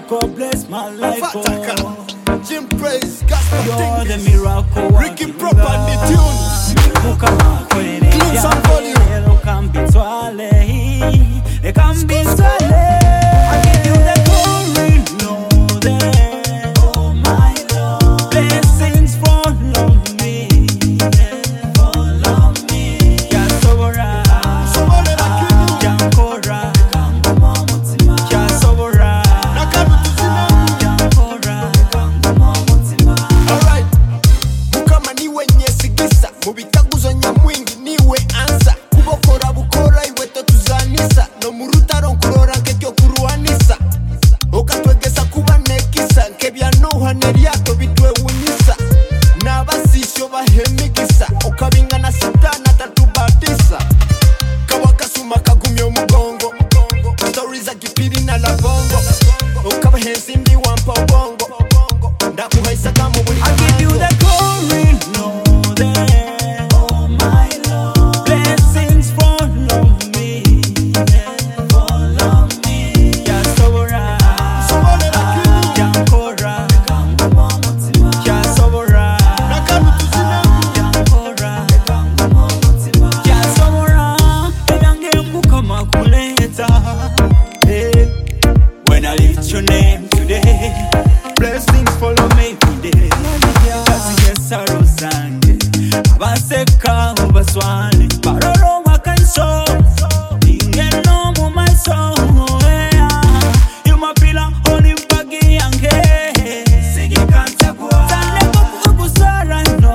miracle, bless my life. Jim Praise, Gospel You're the Things, miracle. Ricky Prop on the tunes. Clean some volume. I give you the glory, Lord. Oh my Lord, blessings follow me, follow me. Yasobora, Yankora, Yasobora, Yankora. Alright, mukama niwe nyesigisa, mubitaguzo nyamwingi niwe ansa. Kubokora bukora iwe totuzanisa, no murutaro nkurora nk'ekyo kuruanisa. Okatwegesa kuba nekisa, nk'ebyanuha neryato bitwewunyisa. N'abasisyo bahemigisa, okabingana satana tatubadisa. Kawakasuma kagumya omugongo, stories agipiri na labongo. Okabahensimbi wampa obongo, ndakuhaisaka mu buli I give you the glory, Lord. Oh my Lord, blessings follow me, follow me. Yasobora, Yankora, Yasobora, Yankora, Yasobora. Ebyange mukama kuleta. When I lift your name today, blessings follow me today. Yes, Rosange, Abaseka, Baswani, Baroro, Makanso, Ingeno, Mumaso, you my pillar, only baggy and gay. Sigi Kantagua, Taneko Busara, no,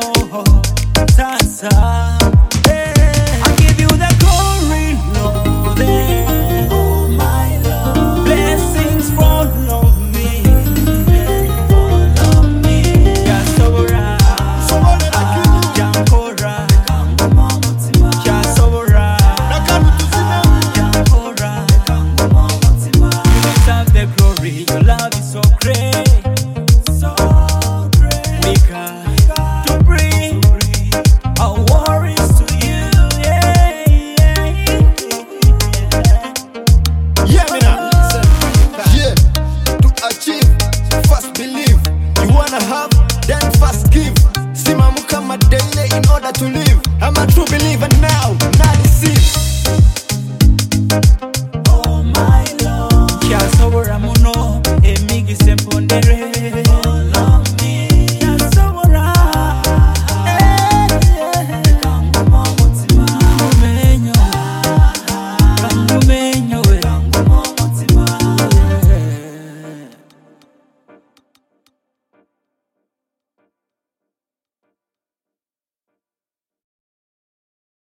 Tasa. I give you the glory, Lord. Oh my Lord, blessings follow me, follow me. Yasobora, Yankora, Yasobora, Yankora. You deserve the glory. Your love is so great, so great. Maker to bring our worries to you. Yeah, Yeah, me now. Yeah, to achieve, first believe. You wanna have, then first give. Simamuka made